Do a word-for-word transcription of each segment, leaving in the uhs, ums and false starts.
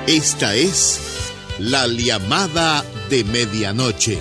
Esta es La Llamada de Medianoche.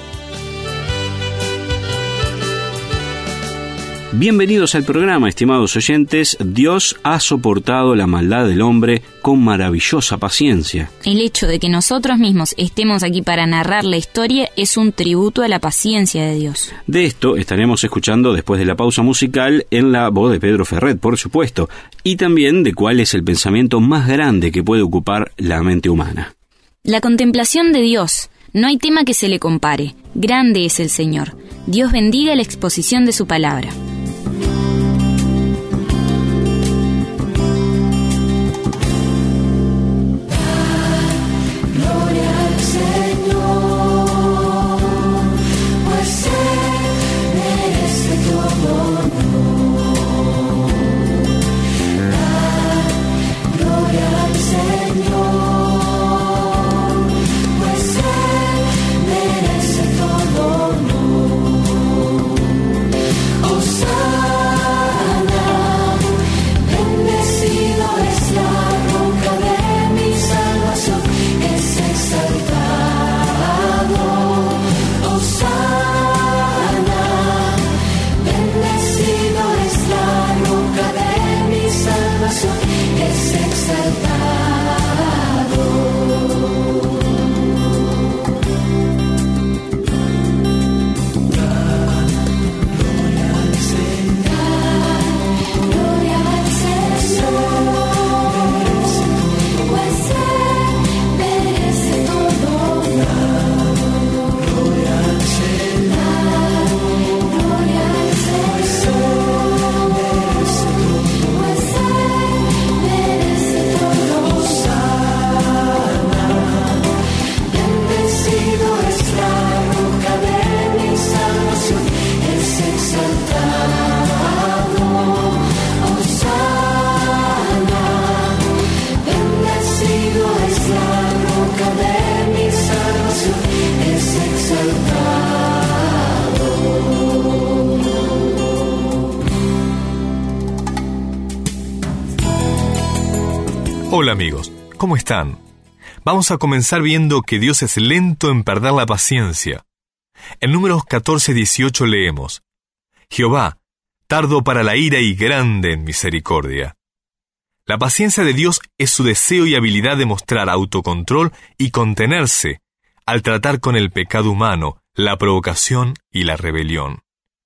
Bienvenidos al programa, estimados oyentes. Dios ha soportado la maldad del hombre con maravillosa paciencia. El hecho de que nosotros mismos estemos aquí para narrar la historia es un tributo a la paciencia de Dios. De esto estaremos escuchando después de la pausa musical en la voz de Pedro Ferret, por supuesto, y también de cuál es el pensamiento más grande que puede ocupar la mente humana. La contemplación de Dios. No hay tema que se le compare. Grande es el Señor. Dios bendiga la exposición de su palabra. Hola amigos, ¿cómo están? Vamos a comenzar viendo que Dios es lento en perder la paciencia. En Números catorce dieciocho leemos: Jehová, tardo para la ira y grande en misericordia. La paciencia de Dios es su deseo y habilidad de mostrar autocontrol y contenerse al tratar con el pecado humano, la provocación y la rebelión.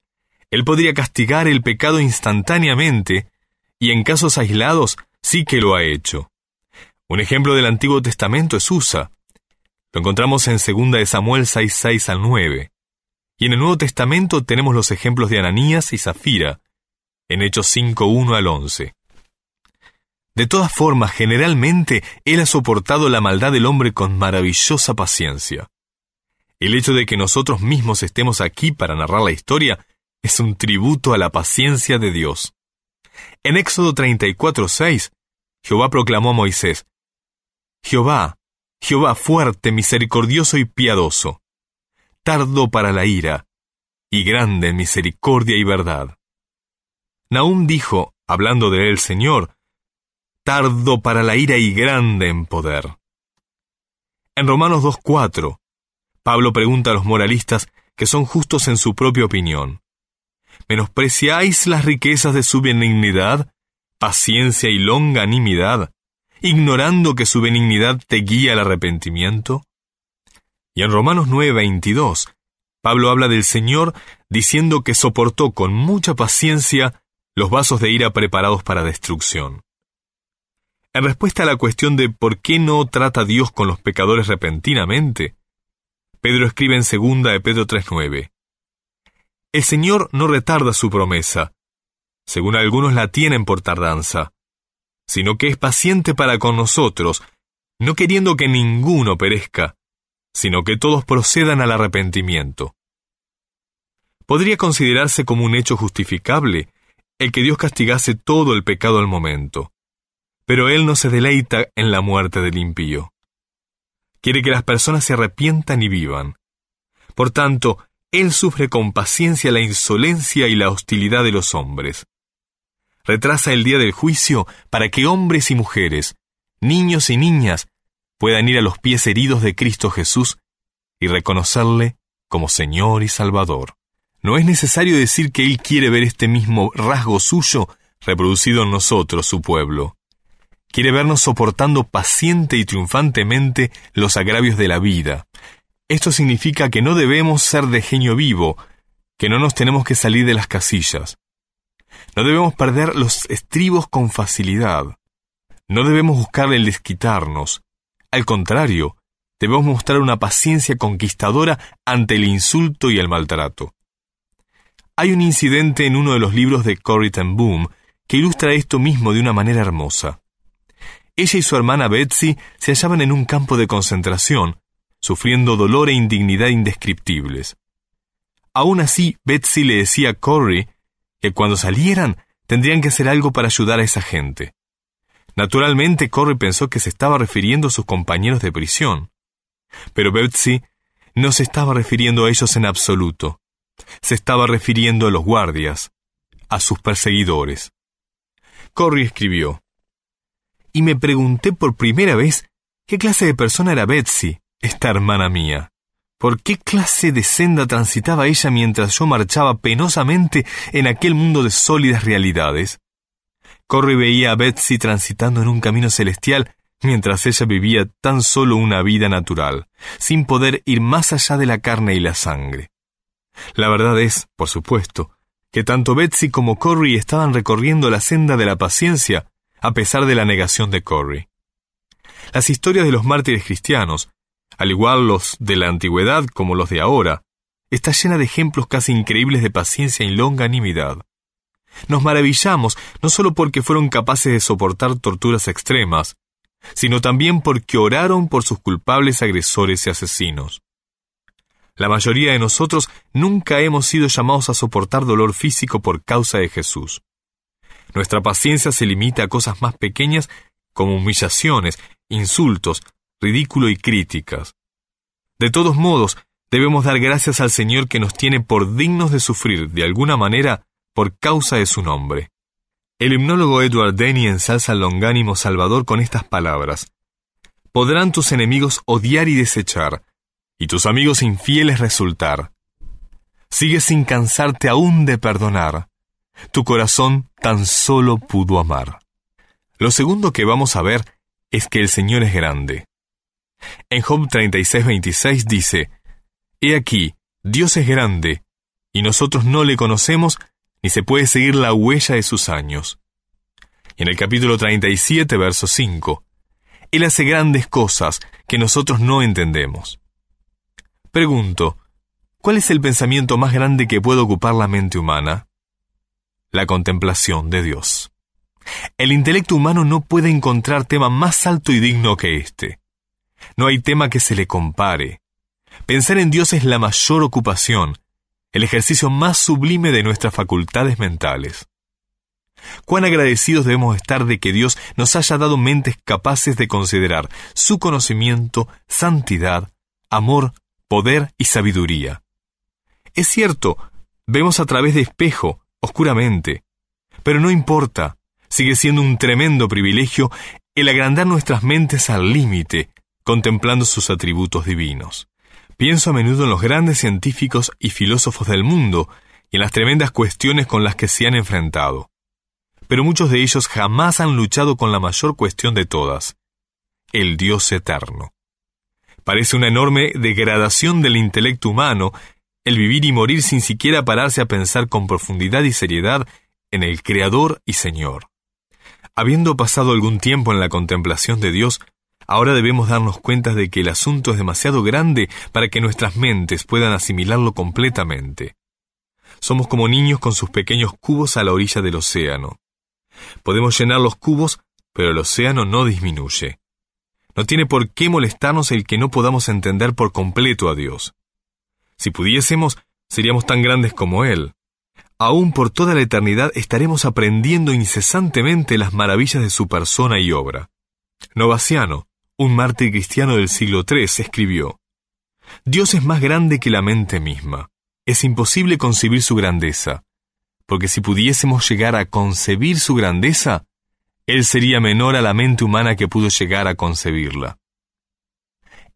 Él podría castigar el pecado instantáneamente y en casos aislados sí que lo ha hecho. Un ejemplo del Antiguo Testamento es Usa. Lo encontramos en segunda de Samuel seis, seis al nueve. Y en el Nuevo Testamento tenemos los ejemplos de Ananías y Zafira, en Hechos cinco, uno al once. De todas formas, generalmente, Él ha soportado la maldad del hombre con maravillosa paciencia. El hecho de que nosotros mismos estemos aquí para narrar la historia es un tributo a la paciencia de Dios. En Éxodo treinta y cuatro, seis, Jehová proclamó a Moisés: Jehová, Jehová fuerte, misericordioso y piadoso, tardo para la ira, y grande en misericordia y verdad. Nahum dijo, hablando de él Señor, tardo para la ira y grande en poder. En Romanos dos, cuatro, Pablo pregunta a los moralistas que son justos en su propia opinión: ¿menospreciáis las riquezas de su benignidad, paciencia y longanimidad, ignorando que su benignidad te guía al arrepentimiento? Y en Romanos nueve, veintidós, Pablo habla del Señor diciendo que soportó con mucha paciencia los vasos de ira preparados para destrucción. En respuesta a la cuestión de por qué no trata Dios con los pecadores repentinamente, Pedro escribe en segunda de Pedro tres, nueve: El Señor no retarda su promesa, según algunos la tienen por tardanza, sino que es paciente para con nosotros, no queriendo que ninguno perezca, sino que todos procedan al arrepentimiento. Podría considerarse como un hecho justificable el que Dios castigase todo el pecado al momento, pero Él no se deleita en la muerte del impío. Quiere que las personas se arrepientan y vivan. Por tanto, Él sufre con paciencia la insolencia y la hostilidad de los hombres. Retrasa el día del juicio para que hombres y mujeres, niños y niñas, puedan ir a los pies heridos de Cristo Jesús y reconocerle como Señor y Salvador. No es necesario decir que Él quiere ver este mismo rasgo suyo reproducido en nosotros, su pueblo. Quiere vernos soportando paciente y triunfantemente los agravios de la vida. Esto significa que no debemos ser de genio vivo, que no nos tenemos que salir de las casillas. No debemos perder los estribos con facilidad. No debemos buscar el desquitarnos. Al contrario, debemos mostrar una paciencia conquistadora ante el insulto y el maltrato. Hay un incidente en uno de los libros de Corrie ten Boom que ilustra esto mismo de una manera hermosa. Ella y su hermana Betsy se hallaban en un campo de concentración, sufriendo dolor e indignidad indescriptibles. Aún así, Betsy le decía a Corrie que cuando salieran tendrían que hacer algo para ayudar a esa gente. Naturalmente, Corrie pensó que se estaba refiriendo a sus compañeros de prisión. Pero Betsy no se estaba refiriendo a ellos en absoluto. Se estaba refiriendo a los guardias, a sus perseguidores. Corrie escribió: y me pregunté por primera vez qué clase de persona era Betsy, esta hermana mía. ¿Por qué clase de senda transitaba ella mientras yo marchaba penosamente en aquel mundo de sólidas realidades? Corrie veía a Betsy transitando en un camino celestial mientras ella vivía tan solo una vida natural, sin poder ir más allá de la carne y la sangre. La verdad es, por supuesto, que tanto Betsy como Corrie estaban recorriendo la senda de la paciencia, a pesar de la negación de Corrie. Las historias de los mártires cristianos, al igual los de la antigüedad como los de ahora, está llena de ejemplos casi increíbles de paciencia y longanimidad. Nos maravillamos no solo porque fueron capaces de soportar torturas extremas, sino también porque oraron por sus culpables agresores y asesinos. La mayoría de nosotros nunca hemos sido llamados a soportar dolor físico por causa de Jesús. Nuestra paciencia se limita a cosas más pequeñas como humillaciones, insultos, ridículo y críticas. De todos modos, debemos dar gracias al Señor que nos tiene por dignos de sufrir, de alguna manera, por causa de su nombre. El himnólogo Edward Denny ensalza al longánimo Salvador con estas palabras: podrán tus enemigos odiar y desechar, y tus amigos infieles resultar. Sigues sin cansarte aún de perdonar. Tu corazón tan solo pudo amar. Lo segundo que vamos a ver es que el Señor es grande. En Job treinta y seis, veintiséis dice: he aquí, Dios es grande, y nosotros no le conocemos, ni se puede seguir la huella de sus años. Y en el capítulo treinta y siete, verso cinco, Él hace grandes cosas que nosotros no entendemos. Pregunto, ¿cuál es el pensamiento más grande que puede ocupar la mente humana? La contemplación de Dios. El intelecto humano no puede encontrar tema más alto y digno que este. No hay tema que se le compare. Pensar en Dios es la mayor ocupación, el ejercicio más sublime de nuestras facultades mentales. Cuán agradecidos debemos estar de que Dios nos haya dado mentes capaces de considerar su conocimiento, santidad, amor, poder y sabiduría. Es cierto, vemos a través de espejo, oscuramente, pero no importa, sigue siendo un tremendo privilegio el agrandar nuestras mentes al límite, contemplando sus atributos divinos. Pienso a menudo en los grandes científicos y filósofos del mundo y en las tremendas cuestiones con las que se han enfrentado. Pero muchos de ellos jamás han luchado con la mayor cuestión de todas, el Dios eterno. Parece una enorme degradación del intelecto humano el vivir y morir sin siquiera pararse a pensar con profundidad y seriedad en el Creador y Señor. Habiendo pasado algún tiempo en la contemplación de Dios, ahora debemos darnos cuenta de que el asunto es demasiado grande para que nuestras mentes puedan asimilarlo completamente. Somos como niños con sus pequeños cubos a la orilla del océano. Podemos llenar los cubos, pero el océano no disminuye. No tiene por qué molestarnos el que no podamos entender por completo a Dios. Si pudiésemos, seríamos tan grandes como Él. Aún por toda la eternidad estaremos aprendiendo incesantemente las maravillas de su persona y obra. Novaciano, un mártir cristiano del siglo tercero, escribió: Dios es más grande que la mente misma. Es imposible concebir su grandeza, porque si pudiésemos llegar a concebir su grandeza, Él sería menor a la mente humana que pudo llegar a concebirla.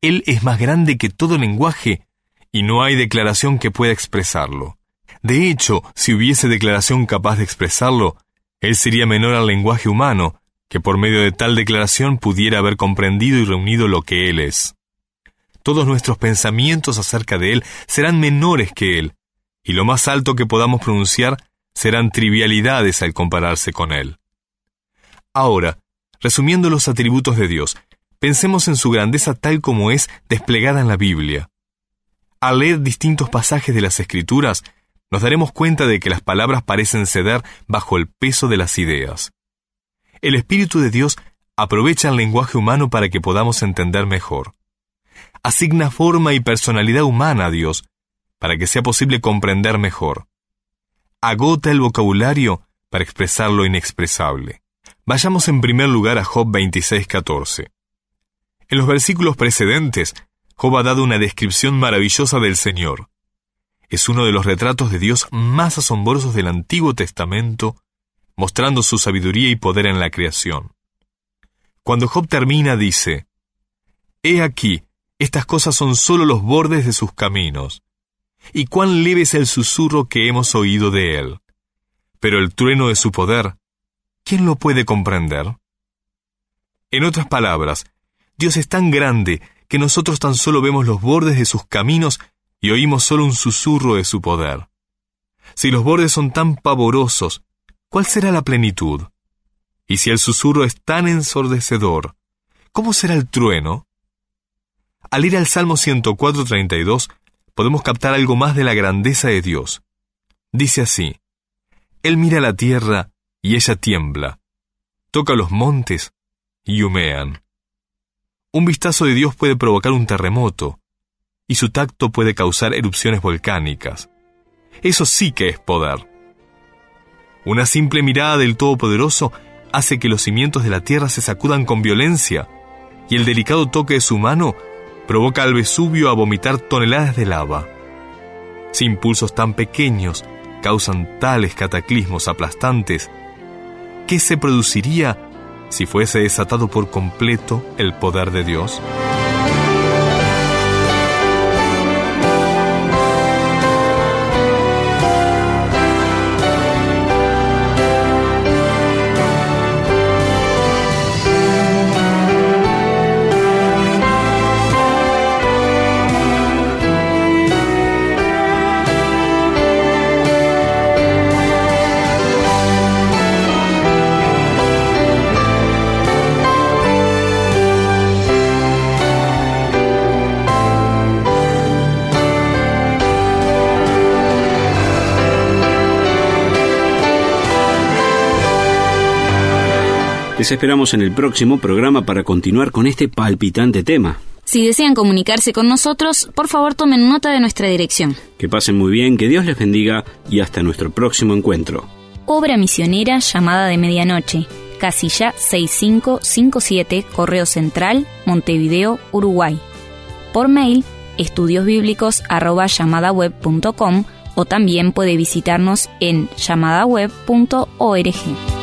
Él es más grande que todo lenguaje y no hay declaración que pueda expresarlo. De hecho, si hubiese declaración capaz de expresarlo, Él sería menor al lenguaje humano, que por medio de tal declaración pudiera haber comprendido y reunido lo que Él es. Todos nuestros pensamientos acerca de Él serán menores que Él, y lo más alto que podamos pronunciar serán trivialidades al compararse con Él. Ahora, resumiendo los atributos de Dios, pensemos en su grandeza tal como es desplegada en la Biblia. Al leer distintos pasajes de las Escrituras, nos daremos cuenta de que las palabras parecen ceder bajo el peso de las ideas. El Espíritu de Dios aprovecha el lenguaje humano para que podamos entender mejor. Asigna forma y personalidad humana a Dios, para que sea posible comprender mejor. Agota el vocabulario para expresar lo inexpresable. Vayamos en primer lugar a Job veintiséis catorce. En los versículos precedentes, Job ha dado una descripción maravillosa del Señor. Es uno de los retratos de Dios más asombrosos del Antiguo Testamento, mostrando su sabiduría y poder en la creación. Cuando Job termina, dice: «He aquí, estas cosas son solo los bordes de sus caminos, y cuán leve es el susurro que hemos oído de él. Pero el trueno de su poder, ¿quién lo puede comprender?». En otras palabras, Dios es tan grande que nosotros tan solo vemos los bordes de sus caminos y oímos solo un susurro de su poder. Si los bordes son tan pavorosos, ¿cuál será la plenitud? Y si el susurro es tan ensordecedor, ¿cómo será el trueno? Al ir al Salmo ciento cuatro, treinta y dos, podemos captar algo más de la grandeza de Dios. Dice así: «Él mira la tierra y ella tiembla, toca los montes y humean». Un vistazo de Dios puede provocar un terremoto, y su tacto puede causar erupciones volcánicas. Eso sí que es poder. Una simple mirada del Todopoderoso hace que los cimientos de la tierra se sacudan con violencia, y el delicado toque de su mano provoca al Vesubio a vomitar toneladas de lava. Si impulsos tan pequeños causan tales cataclismos aplastantes, ¿qué se produciría si fuese desatado por completo el poder de Dios? Les esperamos en el próximo programa para continuar con este palpitante tema. Si desean comunicarse con nosotros, por favor tomen nota de nuestra dirección. Que pasen muy bien, que Dios les bendiga y hasta nuestro próximo encuentro. Obra misionera Llamada de Medianoche, casilla seis cinco cinco siete, Correo Central, Montevideo, Uruguay. Por mail, estudiosbíblicos arroba llamadaweb punto com o también puede visitarnos en llamadaweb punto org.